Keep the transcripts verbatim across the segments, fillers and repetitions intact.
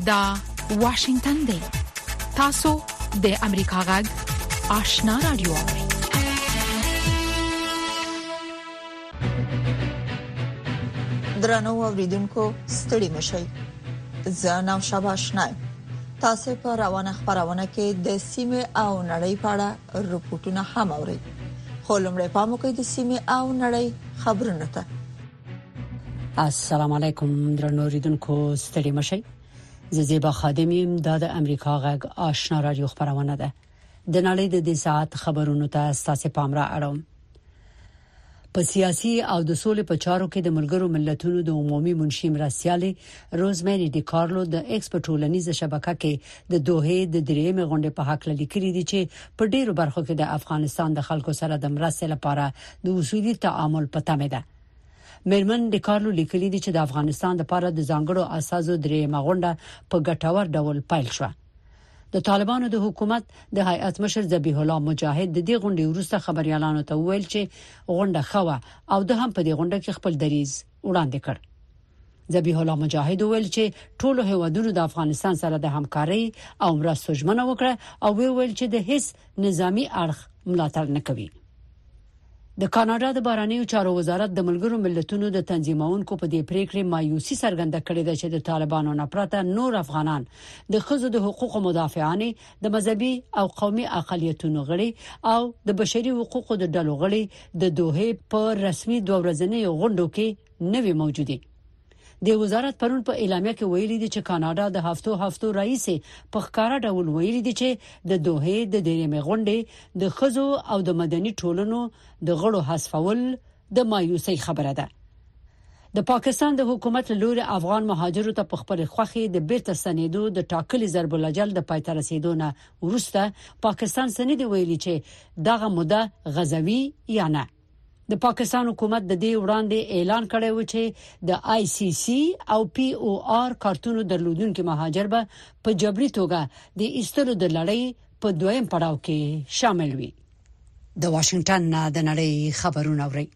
دا واشنگتن دی. تاسو د امریکا غږ آشنا رادیو. درنو اوریدونکو ستړي مشئ. زه نو شاباشنای. تاسو په روانه خبرونه کې د سیمه او نړۍ په اړه رپورټونه هم اورئ. خو لمړی پام وکړئ د سیمه او نړۍ خبرونه ته. السلام علیکم درنو اوریدونکو ستړي مشئ. زه زیبا خادمیم د امریکا غږ آشنا رادیو خبرونه ده. د نړۍ د دې ساعت خبرونو ته تاسو پام را اړوم. په سیاسي او د سولې په چارو کې د ملګرو ملتونو د عمومي منشي مرستيالي روزمری ډي کارلو د ایکسپورټولنیزه شبکه کې د دوه د درېمې غونډې په حق لیکلي دي چې په ډیرو برخو کې د افغانستان د خلکو سره د مرستې لپاره د اصولي تعامل په تمه ده. میرمن ډي کارلو لیکلي دي چې د افغانستان لپاره د ځانګړو اساسو درېمه غونډه په ګټور ډول پیل شوه. د طالبانو د حکومت د هیئت مشر ذبیح الله مجاهد د دې غونډې وروسته خبريالانو ته ویل چې غونډه خوه او د هم په دې غونډه کې خپل دریز وړاندې کړ. ذبیح الله مجاهد ویل چې ټولو هیوادونو د افغانستان سره د همکارۍ او مرستو ژمنه وکړه او ویل چې د هیڅ نظامی اړخ ملاتړ نه کوي. د کاناډا د بهرنیو چارو وزارت د ملګرو ملتونو د تنظیمونکو په دې پریکړې مایوسي څرګنده کړې ده چې د طالبانو نه پرته نور افغانان د ښځو د حقوقو مدافعانې د مذهبي او قومي اقلیتونو غړي او د بشري حقوقو د ډلو غړي د دوه په رسمي دوه ورځنۍ غونډو کې نوي موجودي. د وزارت پرون په اعلامیه کې ویلي دي چې کاناډا د هفتو هفتو رئیس په ښکارا ډول ویلي دي چې د دوه د درېمې غونډې د ښځو او د مدني ټولنو د غړو حذفول د مایوسۍ خبره ده. د پاکستان د حکومت لوري افغان مهاجرو ته په خپل خوخي د بیرته سنیدو د ټاکلي ضرب الجل د پایته رسیدو نه وروسته پاکستان سنید ویلي چې دغه موده غزوي یا نه. د پاکستان حکومت د دې وړاندې اعلان کړی و چې د آی سی سی او پی او آر کارتونو درلودونکو مهاجر به په جبري توګه د ایستلو د لړۍ په دویم پړاو کې شامل وي. د واشنگټن نه د نړۍ خبرونه اوري.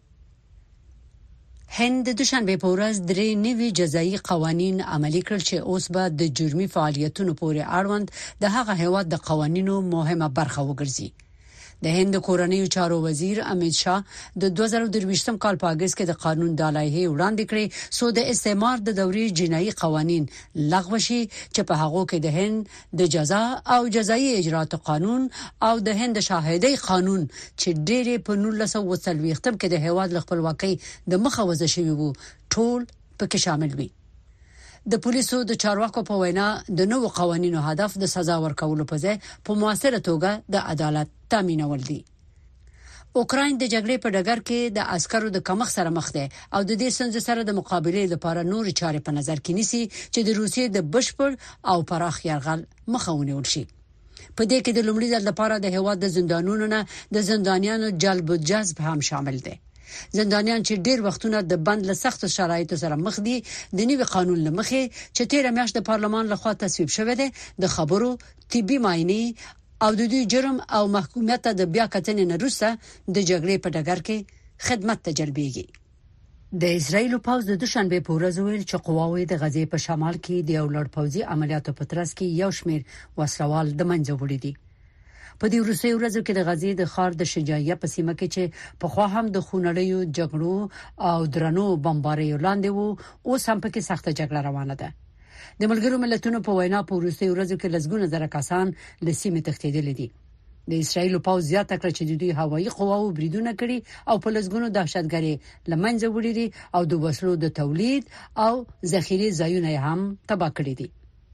هند د دوشنبه په ورځ درې نوي جزایي قوانين عملي کړل چې اوس به د جرمي فعالیتونو پورې اړوند د هغه هیواد د قوانینو مهمه برخه وګرځي. د هند کورنیو چارو وزیر امیت شاه د دوه زره درویشتم کال په اگست کې د قانون د لایحې وړاندې کړې سو د استعمار د دورې جنایي قوانين لغوه شي چې په هغه کې د هند د جزا او جزایي اجرات قانون او د هند شاهدۍ قانون چې ډېرې په نولس سوه څلوېښتم کې د هیواد خپلواکۍ د مخه وځي شوی وو ټول پکې شامل وي. د پولیسو د چارواکو په وینا د نوو قوانینو هدف د سزا ورکولو په ځای په موثره توګه د عدالت تامینول دي. اوکراین د جګړې په ډګر کې د عسکرو د کمښت سره مخ ده او د دې ستونزې سره د مقابلې لپاره نور چارې په نظر کې نیسي چې د روسیې د بشپړ او پراخ یرغل مخه ونیول شي. په دې کې د لومړي ځل لپاره د هیواد د زندانونو نه د زندانیانو جلب او جذب هم شامل دي. زندانیان چې ډیر وختونه د بند له سخت شرایطو سره مخ دي د نوي قانون لمخې چې تیر میاشت د پارلمان لخوا تصویب شوی دی د خبرو طبي معاینه او د دوی جرم او محکومیت د بیا کتنې نه وروسته د جګړې په ډګر کې خدمت ته جلبېږي. د اسرایل پوځ د دوشنبه په ورځ ویل چې قواوې د غزې په شمال کې د یو لړ پوځي عملیاتو په ترڅ کې یو شمېر وسلوال د منځه وړي دي. په دې وروستي ورځو کې د غزې د ښار د شجاعیه په سیمه کې چې په خوا هم د خونړیو جګړو او درنو بمباریو لاندې وو اوس هم پکې سخته جګړه روانه ده. د ملګرو ملتونو په وینا په وروستي ورځو کې لسګونه زره کسان له سیمې تښتېدلي دي. د اسرایل پوځ زیاته کړ چې د دوی هوایي قواو بریدونه کړي او په لسګونو دهشتګري لمنځه وړي دي او د وسلو د تولید او ذخیره ځایونه هم تباه کړي دي.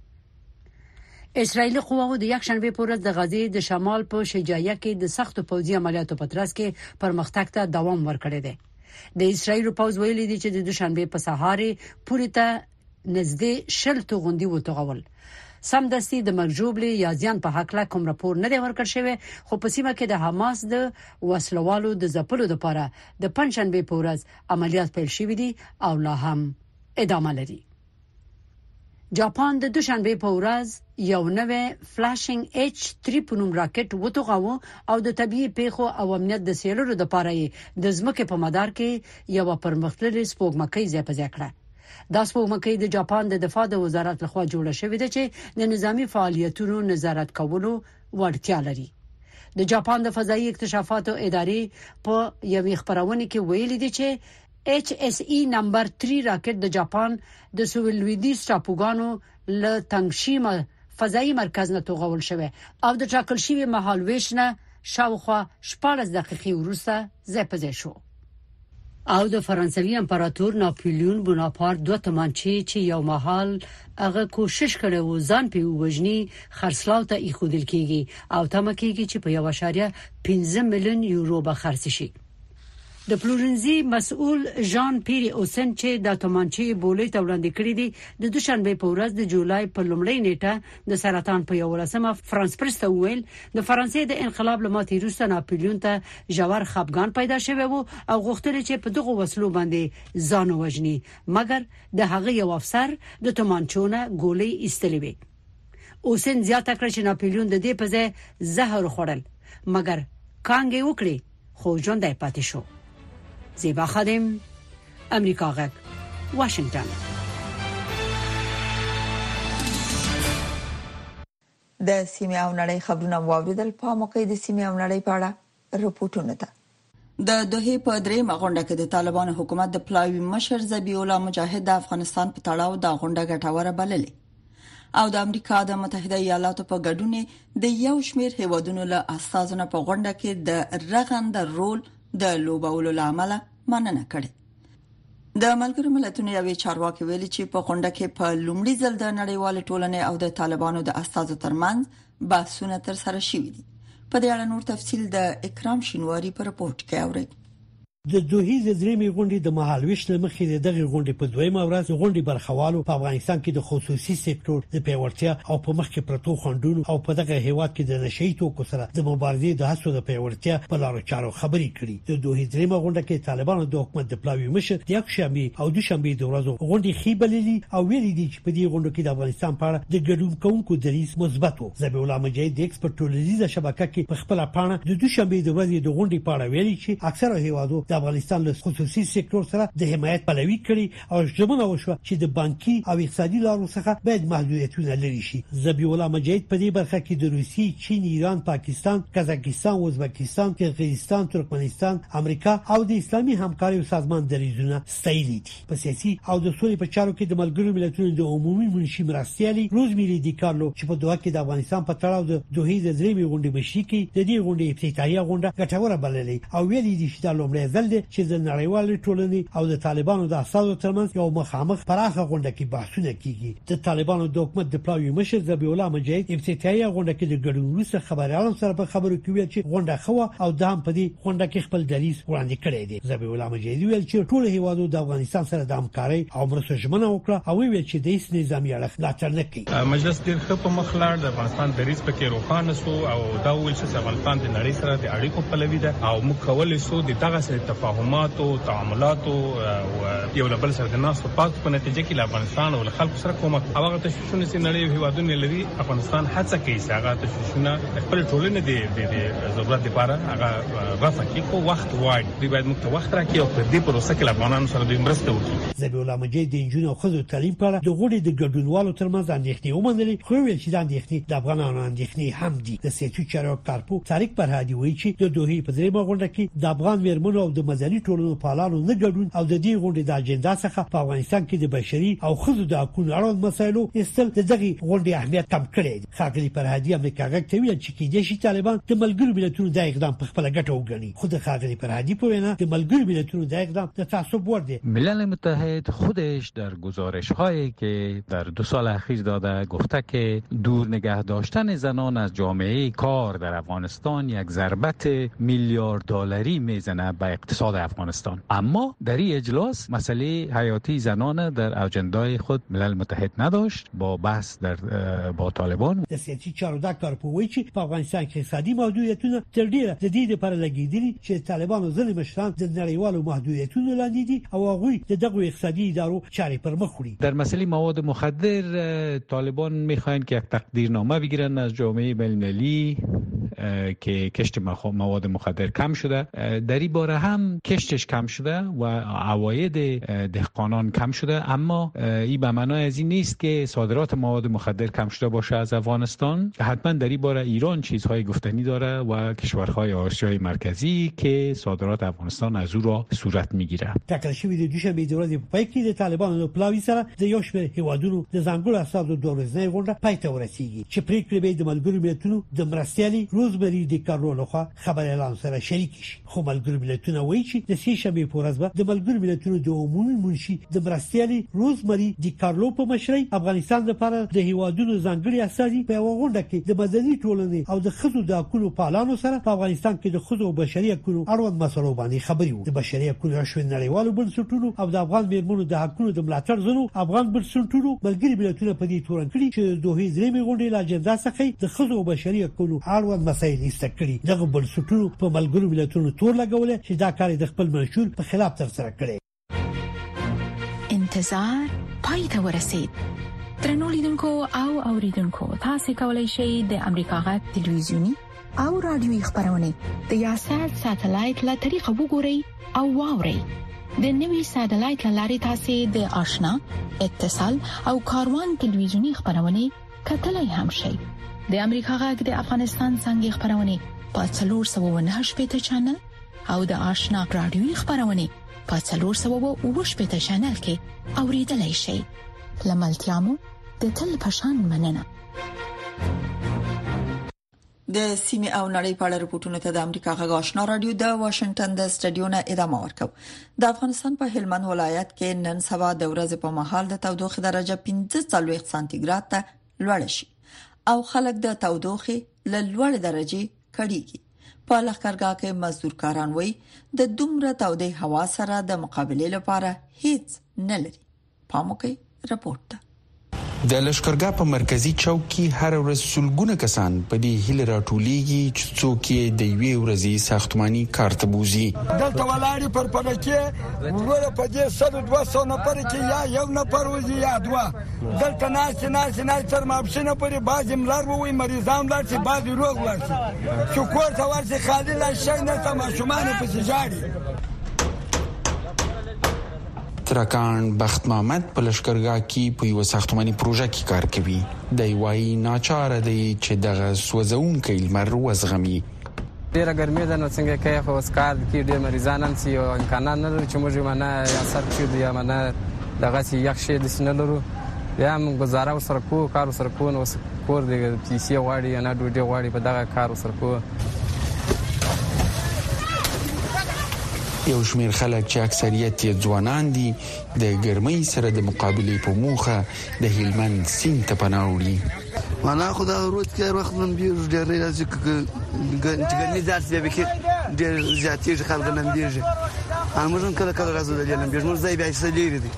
اسرایلی قواو د یک شنبه په ورځ د غزې د شمال په شجاعیه کې د سختو پوځي عملیاتو په ترڅ کې پرمختګ ته دوام ورکړی دی. د اسرایل پوځ ویلي دی چې د دوشنبه په سهار پورې ته نږدې شل توغندي وټغول. سمدستي د مرجوبلي یازیان په حق لا کوم راپور نه دی ورکړ شوی خو په سیمه کې د حماس د وسلوالو د ځپلو لپاره د پنځشنبه په ورځ عملیات پیل شوې دي او لا هم ادامه لري. جاپان د دوشنبه په ورځ یو نوې فلاشینګ ایچ تhree په نوم راکټ وټغاوه او د طبيعي پیښو او امنیت د سیلولو لپاره د ځمکې په مدار کې یو پرمختللي سپوږمکۍ ځای په ځای کړه. د سپوږمکۍ د جاپان د دفاع د وزارت لخوا جوړه شوې ده چې د نظامی فعالیتونو نظارت کولو وړتیا لري. د جاپان د فضایي اکتشافاتو ادارې په یوې خبرونه کې ویلي دي چې ایچ اس ای نمبر سه راکټ د جاپان د سویل لویدیځ ټاپوګانو له تنګشیما فضایي مرکز نه توغول شوی او د ټاکل شوی مهال ویشنه شاوخوا شپږ دقیقې وروسته ځای په ځای شو. او د فرانسوي امپراتور ناپلیون بوناپارت دوه تمانچې چې یو مهال هغه کوشش کړی و ځان په وژني خرڅلاو ته ایښودل کیږي او تمه کیږي چې په یو اشاریه پنځه میلیون یورو به خرڅ شي. د فلورنزي مسؤل ژان پیری اوسن چې د تمانچې بولې ته وړاندې کړې دي د دوشنبه په ورځ د جولای په لومړۍ نیټه د سرطان په یو ورځمه فرانس پرست ویل د فرانسې د انقلاب لماتې وروسته ناپلیون ته ژور خپګان پیدا شوی وو او غوښتل چې په دغه وسلو باندې ځان وژني مګر د هغه یو افسر د تمانچونه ګولې ایستلې وي. اوسن زیاته کړ چې ناپلیون د دې په ځای زهر خوړل مګر کانګې وکړي خو ژوندۍ پاتې شو. زیبا خادم امریکا غږ واشنگټن. د سیمه او نړۍ خبرونه واوریدل په موقع د سیمه او نړۍ په اړه رپورټونه ده. د دوه په درې مغونډه کې د طالبانو حکومت د پلاوی مشر ذبیح الله مجاهد د افغانستان په تړاو د غونډه ګټوره بللې او د امریکا د متحده ایالاتو په ګډون د یو شمېر هیوادونو له اساسونو په غونډه کې د رغند رول د لوبولو لامل مننه کړې. د ملګرو ملتونو یوې چارواکي ویلي چې په غونډه کې په لومړي ځل د نړیوال ټولنې او د طالبانو د اساسو ترمنځ بحثونه تر سره شوي دي. په دې اړه نور تفصیل د اکرام شینواری په رپورت کې اورئ. د دوه د درېمې غونډې د مهالويش لمخې د دغه غونډې په دویمه ورځ غونډې برخوالو په افغانستان کې د خصوصي سکتور د پیاوړتیا او په مخ کې پروتو خندونو او په دغه هیواد کې د نشئی توکو سره د مبارزې د هڅو د پیاوړتیا په لارو چارو خبرې کړي. د دوه درېمه غونډه کې طالبانو د حکومت د پلاوی مشر د یکشنبه او دوشنبه د ورځو غونډې خېبللي او ویلي دي چې په دې غونډه کې د افغانستان په اړه د ګډون کوونکو دریځ مثبت و. ذبیح الله مجاهد د ایکسپرت ټولنیزه شبکه کې په خپل پاڼه د دوشنبه د ورځې د غونډې په اړه ویلي چې اکثره هیوادو د افغانستان له خصوصي سکتور سره د حمایت پلوي کړي او ژمنه وشوه چې د بانکي او اقتصادي لارو څخه باید محدودیتونه لري شي. ذبیح الله مجاهد په دې برخه کې د روسي، چین، ایران، پاکستان، قزاقستان، ازبکستان، قرغیزستان، ترکمنستان، امریکا او د اسلامي همکارۍ سازمان دریځونه ستایلي دي. په سیاسي او د سولې په چارو کې د ملګرو ملتونو د عمومي منشي مرستيالي روزمیری دی کارلو چې په دوه کې د افغانستان په تړاو د دوه د درېمې غونډې مشري کوي د دې غونډې افتتاحیه غونډه ګټوره بللې او ویلي دي چې د لومړي ځل چې د نړیوال ټولنې او د طالبانو د اساسو ترمنځ یو مخامخ پراخه غونډه کې بحثونه کیږي. د طالبانو د حکومت د پلاوی مشر ذبیح الله مجاهد افتتاحیه غونډه کې د ګډون وروسته خبريالانو سره په خبرو کې ویل چې غونډه خو او د هم په دې غونډه کې خپل دریځ وړاندې کړی دی. ذبیح الله مجاهد ویل چې ټول هیوادو د افغانستان سره د همکارۍ او مرستو ژمنه وکړه او ویل چې د هیڅ نظامی اړخ ملاتړ نه کوي. مجلس ډیر ښه په مخ لاړ، د افغانستان دریځ پکې روښانه سو او دا ویل چې افغانستان د نړۍ سره د اړیکو پلوي ده او موږ کولای سو د دغه سره تفاهمات او تعاملات او یو بل سره د ناس په پات په نتیجه کې افغانستان او خلکو سره کومک هغه تشویشونه چې نړۍ هیوادونه لري افغانستان هڅه کوي چې هغه تشویشونه خپل ټولنه د د ضرورت لپاره هغه رافع کوي خو وخت وایي دی باید موږ ته وخت راکړي او په دې پروسه کې افغانانو سره د مرسته وکړي. ذبیح الله مجاهد د انجونو او خزو تعلیم لپاره د غوړي د ګډونوالو ترمنځ اندېښنې ومنلې خو ویل چې د اندېښنې د افغانانو اندېښنې هم دي. د سیاسي چارو کارپو طارق فرهادي وایي چې د دوه په درېمه غونډه کې د افغان میرمنو او د مدني ټولنو پالانو نه ګډون او د دې غونډې د اجنډا څخه په افغانستان کې د بشري او خزو د حقوقو اړوند مسایلو استل د دغه غونډې اهمیت کم کړی دی. خاګلی فرهادي امریکا غږ ته ویل چې کېدې شي طالبان د ملګرو ملتونو د اقدام په خپل ګټه وګڼي. خود خاګلی فرهادی په وینا د ملګرو ملتونو د اقدام د تعصب وړ دی. ملل متحد خودش در گزارش‌هایی که در دو سال اخیر داده گفته که دور نگه داشتن زنان از جامعه کار در افغانستان یک ضربت میلیارد دلاری میزنه به اقتصاد افغانستان. اما در این اجلاس مسئله حیاتی زنان در اجندای خود ملل متحد نداشت با بحث در با طالبان. د سیاسي چارو د کارپوي چې په افغانستان کې اقتصادي محدودیتونه تر ډیره د دې لپاره لګیدلي چې طالبانو ځنې مشران د نړیوالو محدودیتونو لاندې دي او هغه د دغه اقتصادي ادارو چارې پر مخ وړي. در مسئله مواد مخدر طالبان میخواهند که یک تقدیرنامه بگیرن از جامعه بین‌المللی که کشت مواد مخدر کم شده. در این باره هم کشتش کم شده و عواید دهقانان کم شده، اما این به معنای از این نیست که صادرات مواد مخدر کم شده باشه از افغانستان. حتما در این باره ایران چیزهای گفتنی داره و کشورهای آسیای مرکزی که صادرات افغانستان از او را صورت میگیره. ټاکل شوی د دوشنبه د ورځې په پای کې د طالبانو پلاوی سره د یو شمېر هیوادونو د ځانګړو اساسو د ورځنۍ غونډه پای ته ورسیږي چې پریکړې به د ملګرو ملتونو د مرستيالي روزمری د کارلو لخوا خبر اعلان سره شریک شي. خو ملګرو ملتونو وایي چې د سې شنبه په ورځ به د ملګرو ملتونو د عمومي منشي د مرستيالي روزمری د کارلو په مشرۍ افغانستان لپاره د هیوادونو ځانګړي اساسي په غونډه کې د مدني ټولنې او د خزو د حقوقو پالانو سره په افغانستان کې د خزو او بشري حقوقو اړوند مسلو باندې خبري وو. د بشري حقوقو راشو نړیوالو بنسټونو او د افغان میرمنو د حقوقو د ملاتړ زونو افغان بنسټونو ملګري ملتونه په دې تورن کړي چې د دوه درېمې غونډې لا اجنډا څخه د خزو او بشري حقوقو اړوند مسایل استکړي. دغه بنسټونو په ملګرو ملتونو تور لګول چې دا کار د خپل منشور په خلاف تر سره کړي. انتظار پای ته ورسید. درنو لیدونکو او اوریدونکو، تاسو کولی شئ د امریکا غږ ټلویزیونی او رادیوي خبرونه د یاشر ساتلایت له طریقو وګورئ او واورئ. د نوي ساتلایت لارې تاسو د آشنا، اتصال او کاروان ټلویزیونی خبرونه کتلای هم شئ. د امریکا غږ د افغانستان څنګه خبرونه په څلور سوه نه شپږ چینل او د آشنا رادیوي خبرونه په څلور سوه اووه شپږ چینل کې اوریدلای شئ. لملتيامو د تل پشان مننه. د سیمه او نړۍ په اړه رپورټونه ته د امریکا غږ آشنا رادیو د واشنگټن د سټډیو نه ادامه ورکو. د افغانستان په هلمند ولایت کې نن سبا د ورځې په مهال د تودوخې درجه پنځه څلوېښت سانتیګراد ته لوړ شي او خلک د تودوخې له لوړ درجه کړيږي. په لخرګاه کې مزدورکاران وایي د دومره تودې هوا سره د مقابله لپاره هیڅ نه لري. پاموکي رپورټ. د لشکرګاه په مرکزی چوک کې هر ورځ سلګونه کسان په دې هیله راټولېږي چې څوک یې د یوې ورځې ساختماني کار ته بوزي. دلته ولاړې پر پړکې ورو په دې سل دوه سوه نفر کې یا یو نفر وځي یا دوه دلته ناس ناس ناس تر مابشنه پرې باز امرار وي مریضان لار چې باز روغ ورسي چې کور ته ورسي خالي لا شي نه تم شومان په سجاري. ترکان بخت محمد په لشکرګاه کې په یو ساختماني پروژه کې کار کوي. د وایي ناچاره دی چې دغه سوځونکي لمر وزغمي. ډیره ګرمي ده نو څنګه کوي خو اسکار کې ډیر مریضان هم سي او امکانات نه لري چې موږ منه اثر کړو یا منه دغه سي یخ شي د سینې لرو یا موږ گزاره سره کو کار سره کو نو کور د پیسې واړي نه ډوډۍ واړي په دغه کار سره کو. یو شمیر خلک چې اکثریت یې ځوانان دي د ګرمۍ سره د مقابله په موخه د هلمند سیند ته پناه وړي. معنا خدا ورځ کې وخت نن بیر ډېر راځي ګنې ځات دی به ډېر زیاتې خلک نن بیرږي امرون کله کله راځي د نن بیر موږ ځای به سړي دي.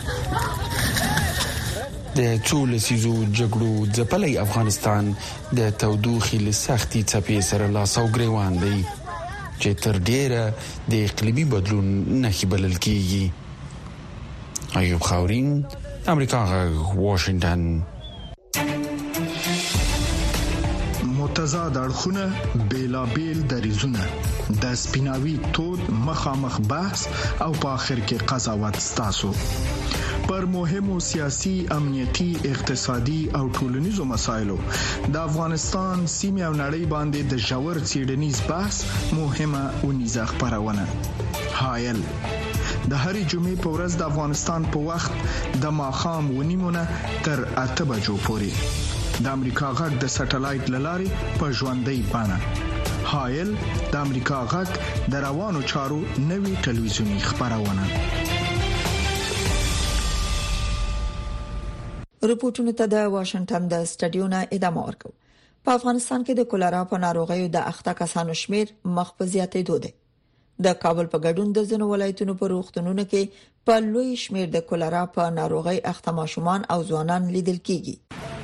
د څو لسیزو جګړو ځپلې افغانستان د تودوخې له سختي څپې سره لاس او ګریوان دی چې تر ډیره د اقلیمي بدلون نښې بلل کیږي. ایوب خاورین، امریکا غږ، واشنگټن. متضاد اړخونه بیلابیل دریزونه د سپیناوي تود مخامخ بحث او په اخر کې قضاوت ستاسو پر مهمو سیاسي، امنیتي، اقتصادي او ټولنیزو مسایلو د افغانستان سیمه او نړۍ باندې د ژور څېړنیز بحث مهمه ونیزه خبرونه. حایل د هرې جمعې په ورځ د افغانستان په وخت د ماښام ونیمونه تر اته بجو پورې د امریکا غږ د سټلایټ لارې په ژوندۍ بڼه. حایل د امریکا غږ د روانو چارو نوي ټلویزیونی خبرونه. رپورټونه ته د واشنگټن د سټډیو نه ادامه ورکو. په افغانستان کې د کولرا په ناروغیو د اخته کسانو شمیر مخ په زیاتېدو دی. د کابل په ګډون د ځینو ولایتونو په روغتونونو کې په لوی شمیر د کولرا په ناروغي اخته ماشومان او ځوانان لیدل کیږي.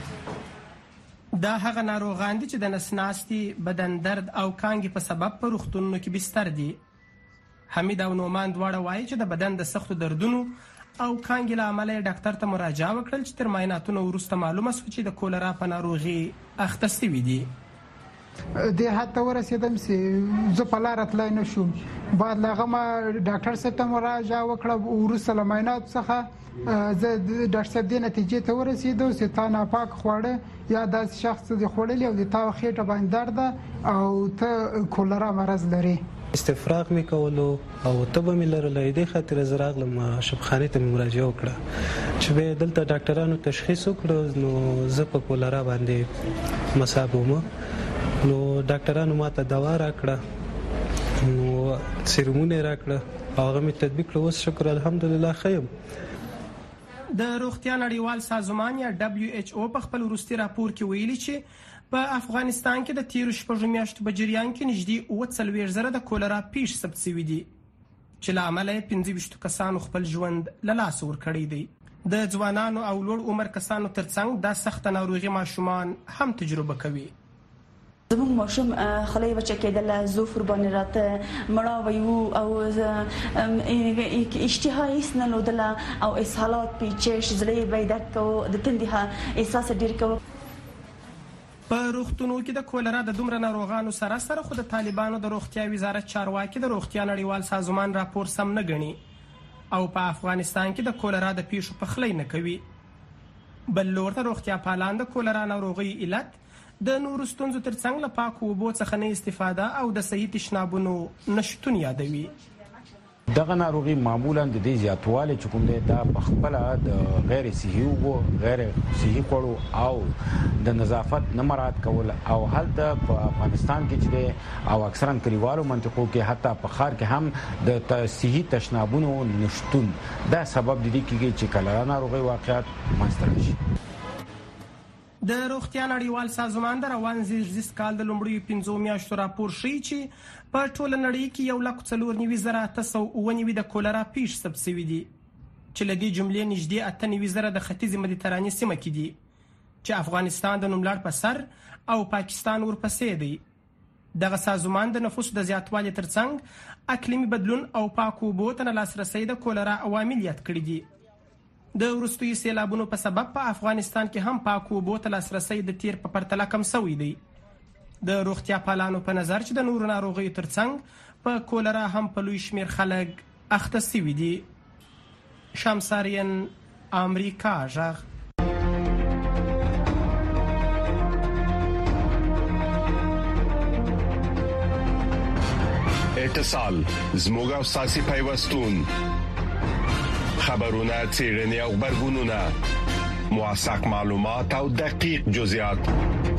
دا هغه ناروغان دي چې د نسناستي، بدن درد او کانګې په سبب په روغتونونو کې بستر دي. حمید او نومان دواړه وایي چې د بدن د سختو دردونو او کانګې له امله ډاکټر ته مراجعه وکړل چې تر معایناتونو وروسته معلومه شوه چې د کولرا په ناروغي اخته شوي دي. د هاته ورسېدم چې زه په لار تلای نه شوم. بعد لغه ما ډاکټر صاحب ته مراجعه وکړه، ورسره له معاینات څخه زه د ډاکټر صاحب د نتیجې ته ورسېدم چې تا ناپاک خواړه یا داسې شخص د خوړلي او د تا خېټه باندې درد او ته کولرا مرض لري. استفراغ می کولو او تبه می لرلې د خاطر زراغلم شبخانه ته مراجعه وکړه چې به دلته ډاکټرانو تشخیص وکړو نو زه په کولرا باندې مصاب وم. نو ډاکټرانو ماته دوا راکړه، نو سیرومونه راکړه، هغه می تطبیق کړو. شکر الحمدلله خیم. د روغتیا نړیوال سازمان یا دبليو ایچ او په خپل وروستي راپور کې ویلي چې په افغانستان کې د تیرو شپږو میاشتو په جریان کې نږدې اووه څلوېښت زره د کولرا پیښ ثبت شوي دي چې له امله یې پنځه ویشت کسانو خپل ژوند له لاسه ورکړی دی. د ځوانانو او لوړ عمر کسانو ترڅنګ دا سخته ناروغي ماشومان هم تجربه کوي. زموږ ماشوم خلای وچه کېدل، زوفر باندې راته مړاوي او اشتها هیڅ نه لودله او اسهالات پیچش زړه به درد کو د تندې احساس ډیر کو. په روغتونو کې د کولرا د دومره ناروغانو سره سره خو د طالبانو د روغتیا وزارت چارواکي د روغتیا نړیوال سازمان راپور سم نه ګڼي او په افغانستان کې د کولرا د پیښو پخلی نه کوي. بل لور ته روغتیا پالان د کولرا ناروغي علت د نورو ستونزو ترڅنګ له پاکو اوبو څخه نه استفاده او د صحي تشنابونو نشتون یادوي. دغه ناروغي معمولا د دې زیاتوالی چې کوم دی دا په خپله د غیر صحي اوبو، غیر صحي خوړو او د نظافت نه مراعات کول او هلته په افغانستان کې چې دی او اکثرا کلیوالو منطقو کې حتی په ښار کې هم د صحي تشنابونو نشتون دا سبب د دې کېږي چې کولرا ناروغي واقعیت منځته راشي. د روغتیا نړیوال سازمان د روان زیږدیز کال د لومړیو پنځو میاشتو راپور ښیي چې په ټوله نړۍ کې یو لک څلور نوي زره اته سوه اووه نوي د کولرا پیښ ثبت شوي دي چې له دې جملې نږدې اته نوي زره د ختیځې مدیترانې سیمه کې دي چې افغانستان د نوملړ په سر او پاکستان ورپسې دی. دغه سازمان د نفوسو د زیاتوالي ترڅنګ اقلیمي بدلون او پاکو اوبو ته نه لاسرسی د کولرا عوامل یاد کړي دي. د وروستیو سیلابونو په سبب په افغانستان کې هم پاکو اوبو ته لاسرسی د تیر په پرتله کم شوی دی. د روغتیا پالانو په نظر چې د نورو ناروغیو ترڅنګ په کولرا هم په لوی شمیر خلک اخته شوي دي. شمسارین، امریکا غږ. اتصال زموږ او ساسي پیوستون، خبرونه، څېړنې او خبرګونونه، موثق معلومات او دقیق جزئیات،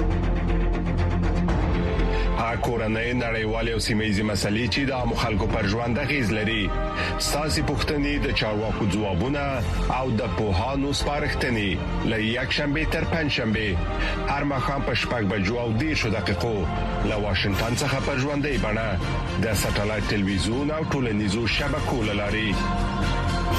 هغه کورنۍ نړیوالې او سیمه‌ییزې مسلې چې د عامو خلکو پر ژوند اغېز لري. ستاسو پوښتنې د چارواکو ځوابونه او د پوهانو سپارښتنې له یکشنبه تر پنځشنبه هر ماښام په شپږ بجو او دېرشو دقیقو له واشنگټن څخه په ژوندۍ بڼه د ساتلایت ټلویزیون او ټولنیزو شبکو له لارې.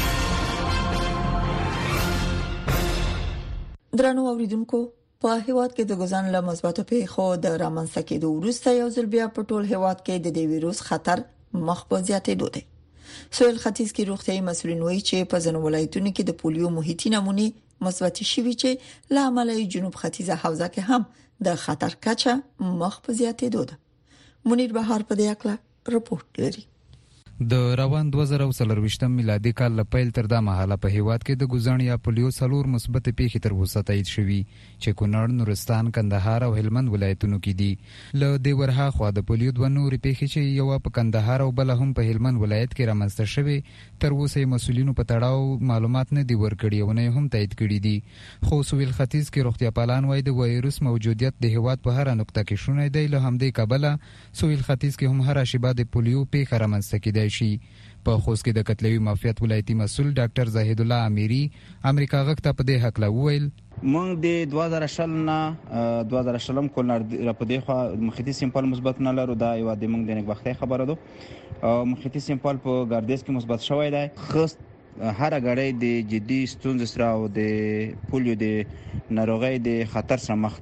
درنو اوریدونکو، په هیواد کې د ګزن له مثبتو پیښو د رامنځته کېدو وروسته یو ځل بیا په ټول هیواد کې د دې ویروس خطر مخ په زیاتېدو دی. سویل ختیځ کې روغتيایي مسؤلین وایي چې په ځینو ولایتونو کې د پولیو محیطي نمونې مثبت شوي چې له امله جنوب ختیځه حوزه کې هم د خطر کچه مخ په زیاتېدو ده. منیر بهار په دې اړه رپورټ لري. د روان دوه زره څلرويشتم میلادي کال له پیل تر دا مهاله په هیواد کې د ګزن یا پولیو څلور مثبت پیښې تر اوسه تایید شوي چې کونړ، نورستان، کندهار او هلمند ولایتونو کې دي. له دې ورها خو د پولیو دوه نورې پیښې چې یو په کندهار او بل هم په هلمند ولایت کې رامنځته شوې تر اوسه مسؤلینو په تړاو معلومات نه دي ورکړي او نه هم تایید کړي دي. خو سویل ختیځ کې روغتیا پالان وایي د وایروس موجودیت د هیواد په هر نقطه کې شونه دی. له همدې کبله سویل ختیځ کې هم هر شیبه د پولیو پیښه رامنځته کیدای شي. په خوست کې د قتلوي مافیات ولایتي مسؤل ډاکټر زاهد الله اميري امریکا غږ ته په دې حق لا وویل مونږ د دوه زره شل نه دوه زره شلم کولنر را په دې خو مخیطي سیمپل مثبت نه لرو. دا یو د مونږ د نیکبختۍ خبره ده. مخیطي سیمپل په ګاردیز کې مثبت شوی دی. خست هر غړی د جدي ستونزې سره او د پولیو د ناروغۍ د خطر سره مخ دی.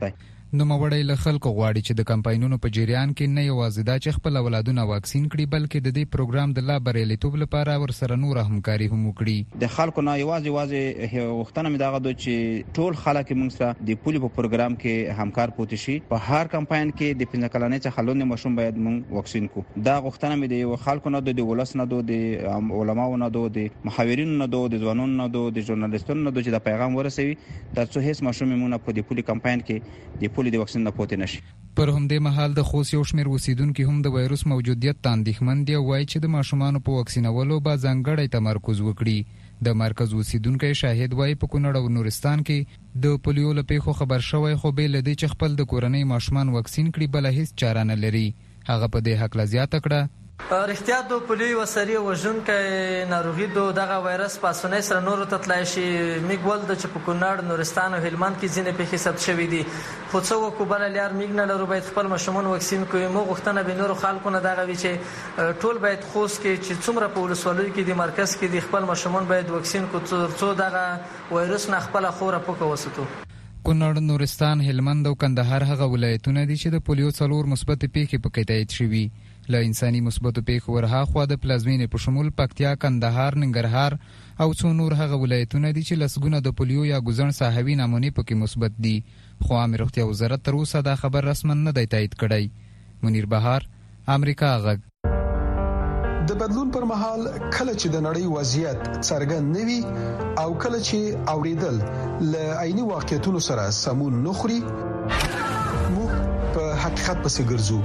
نو موړی له خلکو غواړي چې د کمپاینونو په جریان کې نه یوازې دا چې خپل اولادونه واکسین کړي بلکې د دې پروګرام د لا بریالیتوب لپاره ورسره نور همکاري هم وکړي. د خلکو نه یوازې یوازې وختونه مې دغه د چې ټول خلک موږ سره د پولیو په پروګرام کې همکار پوتې شي. په هر کمپاین کې د پنځه کلنې څخه لوړ ماشوم باید موږ واکسین کو. دا غوښتنه مې د خلکو نه د ولس نه د علماو نه د محاورینو نه د ځوانانو نه د ژورنالیستانو نه چې د پیغام ورسوي ترڅو هیڅ ماشوم مونږ په د پولیو کمپاین کې د پولیو د واکسین نه پوتې نشي. پر همدې مهال د خوست یو شمېر اوسیدونکو هم د وایروس موجودیت ته اندېښمن دي او وایي چې د ماشومانو په واکسینولو به ځانګړی تمرکز وکړي. د مرکز اوسیدونکو شاهد وایي په کونړ او نورستان کې د پولیو له پیښو خبر شوی خو به لدی چې خپل د کورنۍ ماشومان واکسین کړي بل هیڅ چاره نه لري. هغه په دې حق لزیات کړه رښتیا د پولیو وسری وژونکې ناروغي دو دغه وایرس په اسانۍ سره نورو ته تلای شي. میګ ول د چې په کونړ نورستان او هلمند کې ځینې پیښې ثبت شوي دي خو څه وکړو بله لار میګ نه لرو باید خپل ماشومان واکسین کړو. موږ غوښتنه به نورو خلکو نه دغه وي چې ټول باید خوست کې چې څومره په ولسوالیو کې د مرکز کې د خپل ماشومان باید واکسین کړو ترڅو دغه وایرس نه خپله خوره پوکه وساتو. کونړ نورستان هلمند او کندهار هغه ولایتونه دي چې د پولیو څلور مثبت پیښې پکې تایید شوي. له انساني مثبتو پیښو ورهاخوا د پلازمینې په شمول پکتیا کندهار ننګرهار او څو نور هغه ولایتونه دي چې لسګونه د پولیو یا ګوزن صاحبي نمونې پکې مثبت دي خو عامه روغتیا وزارت تر اوسه دا خبر رسما نه دی تایید کړی. منیر بهار امریکا غږ. د بدلون پر مهال کله چې د نړۍ وضعیت څرګند نوي او کله چې اوریدل ل عیني واقعیتونو سره سمون نخري موږ په حقیقت پسې ګرځو.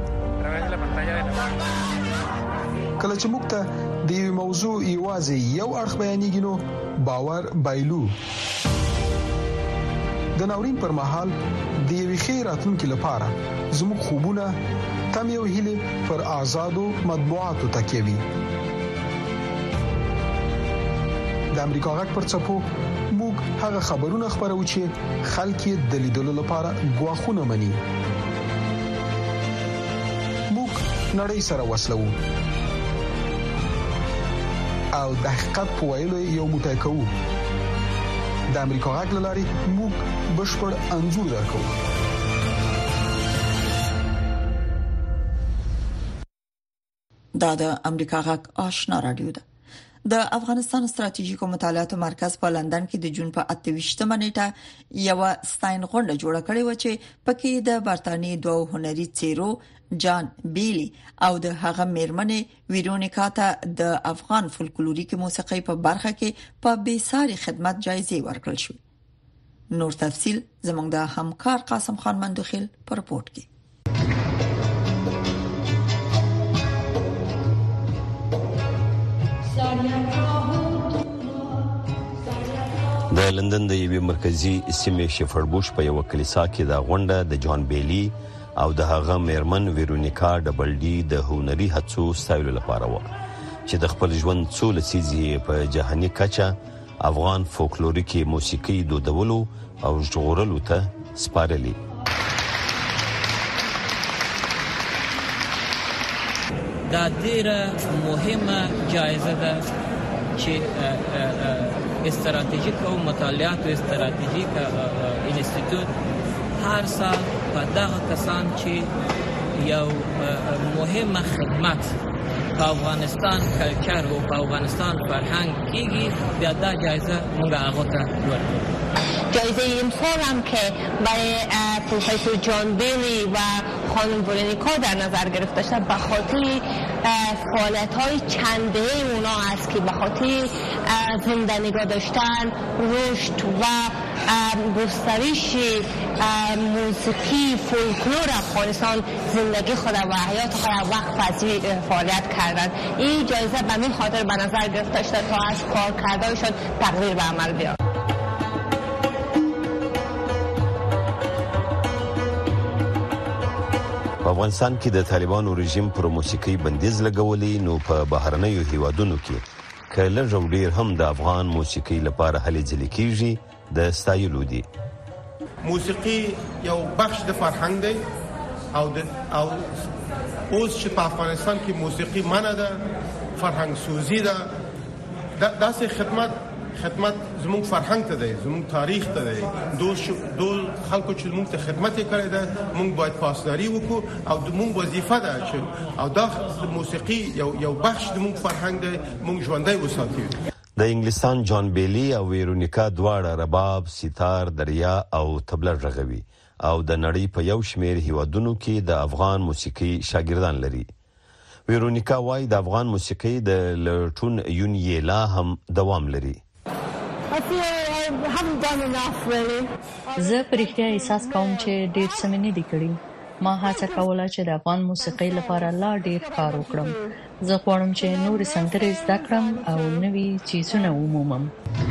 کله چې موږ ته د موضوع یوازې یو اړخ بیانېږي نو باور بایلو. د ناورین پر مهال د یوې ښې راتلونکي لپاره زموږ خوبونه تم یو هیله پر آزادو مطبوعاتو تکیه وي. د امریکا غږ پر څپو موږ هغه خبرونه خبرو چې خلک یې د لیدلو لپاره غواخونه مني. موږ نړۍ سره وسلو او د حقیقت په ویلو یو موټی کوو. د امریکا غږ لاري موږ بشپړ انځور درکو. دا د امریکا غږ آشنا رادیو ده. د افغانستان ستراتیژیکو مطالعاتو مرکز په لندن کې د جون په اتهشتمه نیټه یو ستاین غونډه جوړه کړې و چې پکې د برتانیې دوه هنري څیرو جان بیلی او د هغه میرمنې ویرونیکا ته د افغان فولکلوریک موسیقي په برخه کې په بیساري خدمت جایزې ورکړل شو. نور تفصيل زموږ د همکار قاسم خان مندوخیل په رپورت کې. د لندن د یوې مرکزی سیمې شفرد بوش په یو کلیسا کې د غونډه د جان بیلی او د هغه میرمن ویرونیکا ډبل ډي د هنري هڅو ستایلو لپاره و چې د خپل ژوند څو لسیزې په جهاني کچه افغان فولکلوریکي موسیقي دودولو او ژغورلو ته سپارلي. دا ډیره مهمه جایزه ده چې استراتیژیک او مطالعات او استراتیژیک انسټیټیوټ هر سال په دغه کسان چې یو مهمه خدمت په افغانستان کلچر او په افغانستان فرهنگ کیږي بیا دا جایزه موږ هغه ته ورکړو. جایزه امسال هم که برای پروفسور جان بیلی و خانم ورونیکا در نظر گرفته شد به خاطر فعالیت‌های چند دهه اونا است که به خاطر زنده نگاه داشتن رشد و گسترش موسیقی فولکلور افغانستان زندگی خود و حیات خود وقت پذیر فعالیت کردند. این جایزه به این خاطر به نظر گرفته شد تا از کارکردهایشان تقدیر به عمل بیاد. په افغانستان کې د طالبانو رژیم پر موسیقي بندیز لګولې نو په بهرنیو هیوادونو کې کله ډیر هم د افغان موسیقي لپاره هلې ځلې کیږي د ستایلو دي. موسیقي یو بخش د فرهنګ دی او د او اوس چې په افغانستان کې موسیقي منع ده فرهنګ سوزي ده داسې خدمت خدمت زموږ فرهنګ ته دی، زموږ تاریخ ته دی. دول دول خلکو چې موږ ته خدمت کړی دی، موږ باید پاسداري وکړو او د موږ وظیفه ده چې او دا موسیقي یو یو بخش د موږ فرهنګ دی، موږ ژوندۍ وساتو. د انګلستان جان بیلی او ویرونیکا دواړه رباب، سیتار، دریا او طبله غږوي او د نړۍ په یو شمېر هیوادونو کې د افغان موسیقي شاګردان لري. ویرونیکا وايي د افغان موسیقي د لټون یونیه لا هم دوام لري. زه پر اختیار احساس کوم چې ډېر څه مې نه دي کړي. ما هڅه کوله چې د افغان موسیقۍ لپاره لا ډېر کار وکړم. زه غواړم چې نور سندرې زده کړم او نوي چیزونه ومومم.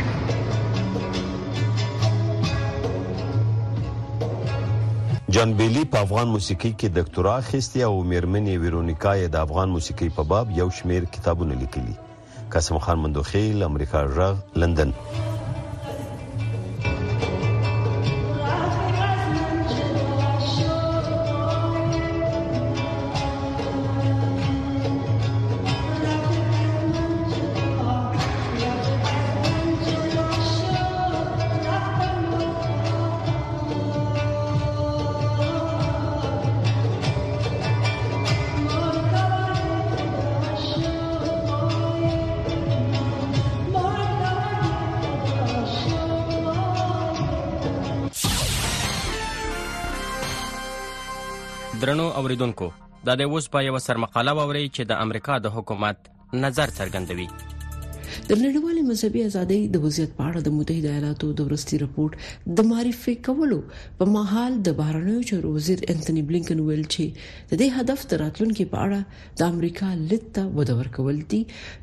جان بیلی په افغان موسیقي کې ډاکټرا اخیستې او میرمنې ویرونیکا یې د افغان موسیقي په باب یو شمېر کتابونه لیکلي. قاسم خان مندوخیل، امریکا غږ، لندن. درنو اوریدونکو، دا د اوس په یو سرمقاله ووري چې د امریکا د حکومت نظر څرګندوي. د نړیوالې مذهبي ازادۍ د وضعیت په اړه د متحده ایالاتو د ورستي رپورټ د معرفي کولو په مهال د بهرنیو چارو وزیر انټونی بلینکن ویل چې د دې هدف د راتلونکو په اړه د امریکا لته وده ورکول دي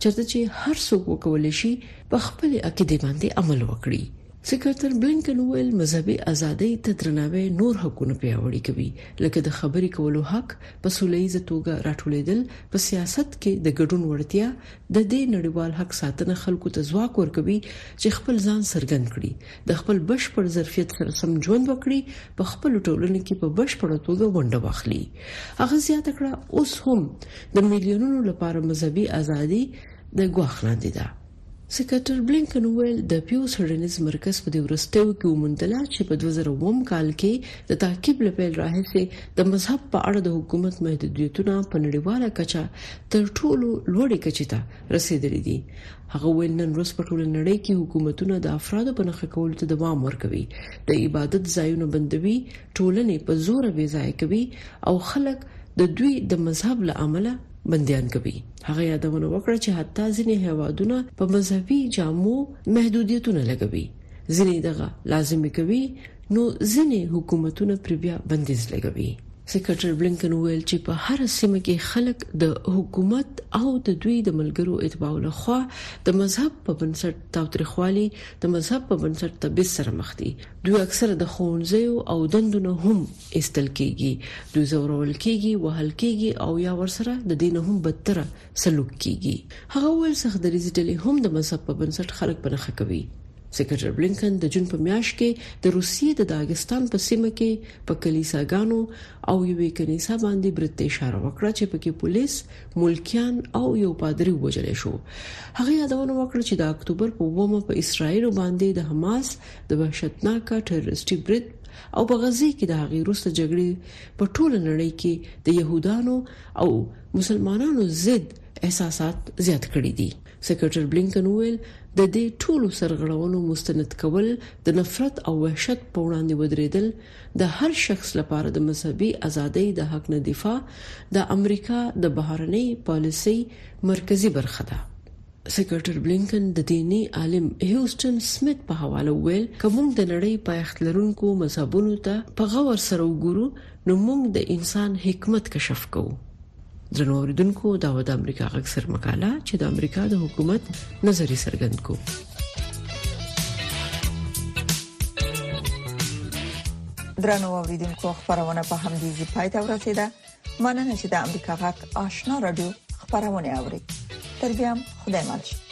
چې هر څوک وکولای شي په خپل عقیده باندې عمل وکړي. سکرټر بلینکن ویل مذهبي ازادۍ ته درناوی نور حقوقونه پیاوړي کوي، لکه د خبرې کولو حق، په سولهییزه توګه راټولېدل، په سیاست کې د ګډون وړتیا، د دې نړیوال حق ساتنه خلکو ته ځواک ورکوي چې خپل ځان څرګند کړي، د خپل بشپړ ظرفیت سره سم ژوند وکړي، په خپل ټولنه کې په بشپړ توګه ونډه واخلي. هغه زیاته کړه اوس هم د میلیونونو لپاره مذهبي ازادي د ګواښ لاندې ده. سکرټر بلینکن ویل د پیو سړنیز مرکز په دې ورستیو کې ومندل چې په دوه زره اووه کال کې د تعقیب لپاره راهیسې د مذهب په اړه د حکومت محدودیتونه په نړیواله کچه تر ټولو لوړې کچې ته رسیدلي دي. هغه ویل نن ورځ په ټوله نړۍ کې حکومتونه د افرادو په نخښه کولو ته دوام ورکوي، د عبادت ځایونه بندوي، ټولنې په زور بې ځای کوي او خلک د دوی د مذهب له امله بنديان کوي. هغه یادونه وکړه چې حتی ځینې هیوادونه په مذهبي جامو محدودیتونه لګوي، ځینې دغه لازمي کوي، نو ځینې حکومتونه پر بیا بندیز لګوي. سکرټر بلینکن ویل چې په هر سیمه کې خلک د حکومت او د دوی د ملګرو اتباع له خوا د مذهب په بنسټ تاوتریخوالي، د مذهب په بنسټ تبعیض سره مخ دي. دوی اکثره د ښوونځیو او دندونو هم ایستل کیږي، دوی زورول کیږي، وهل کیږي او یا ورسره د دین هم بدتر سلوک کیږي. هغه ول څخه د ډیجیټل هم د مذهب په بنسټ خلک پنهخه کوي. سکرټر بلینکن د جون په میاشت کې د روسیې د داګستان په سیمه کې په کلیساګانو او یوې کنیسه باندې برته اشاره وکړه چې پکې پولیس، ملکیان او یو پادری وژل شو. هغه یادونه وکړه چې د اکتوبر په اوومه په اسرائیل باندې د حماس د وحشتناک ټروریستي برید او په غزه کې د هغې وروسته جګړې په ټوله نړۍ کې د يهودانو او مسلمانانو ضد احساسات زیات کړي دي. سکرټر بلینکن ویل د دې ټولو سرغړونو مستند کول، د نفرت او وحشت په وړاندې ودرېدل، د هر شخص لپاره د مذهبي ازادۍ د حق نه دفاع د امریکا د بهرنۍ پالیسۍ مرکزی برخه ده. سکرټر بلینکن د دینی عالم هیوستن سمیت په حواله ویل کوم د نړۍ پایښت لرونکو مذهبونو ته په غور سره وګورو نو موږ د انسان حکمت کشف کوو. درنو اوریدونکو، دا و د امریکا غږ سر مقاله چې د امریکا د حکومت نظری څرګند کو. درنو اوریدونکو، خبرونه په همدې ځای پای ته ورسیده. مننه چې د امریکا غږ آشنا رادیو خبرونه اوري. تر بیا خدای مل.